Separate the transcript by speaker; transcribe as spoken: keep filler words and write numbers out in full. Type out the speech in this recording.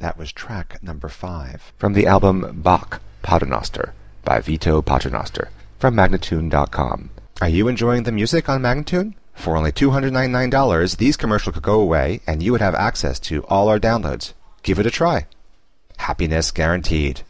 Speaker 1: That was track number five from the album Bach Paternoster by Vito Paternoster from Magnatune dot com. Are you enjoying the music on Magnatune? For only two hundred ninety-nine dollars, these commercials could go away and you would have access to all our downloads. Give it a try. Happiness guaranteed.